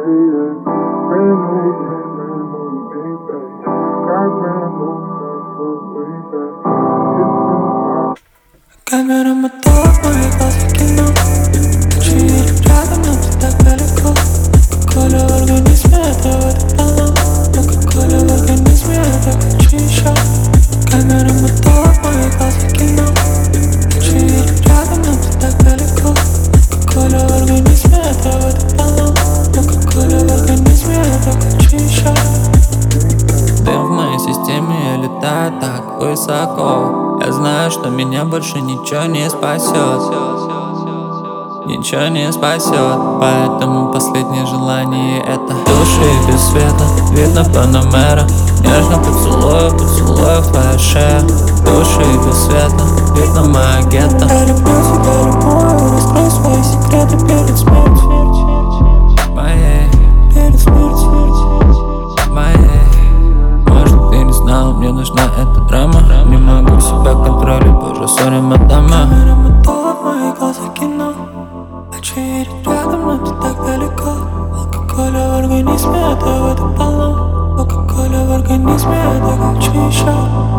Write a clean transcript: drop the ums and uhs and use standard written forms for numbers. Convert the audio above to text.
Камера мотор, мои глаза кино. Ночи едем рядом, но ты так далеко. Кока-кола в организме, это водополон. Кока-кола в организме, это хочу еще. Камера мотор, мои глаза кино. Ночи едем рядом, но ты так далеко. Кока-кола в организме, это водополон. Кока-кола в организме, это хочу еще. Дым в моей системе, я летаю так высоко. Я знаю, что меня больше ничего не спасет. Ничего не спасет. Поэтому последнее желание — это души без света. Видно Панамера. Нежно поцелую, поцелую в твою шею. Души без света. Видно моя гетто. Я люблю тебя, любую. Раскрой свои секреты перед смертью. Моей, Перед смертью. моей. Может, ты не знал, мне нужна эта драма. Не могу себя контролировать, боже, сори, мадама. Камера мотор, мои глаза кино. Ночи едем рядом, но ты так далеко. Кока-кола в организме, это водополон. Кока-кола в организме, это хочу еще.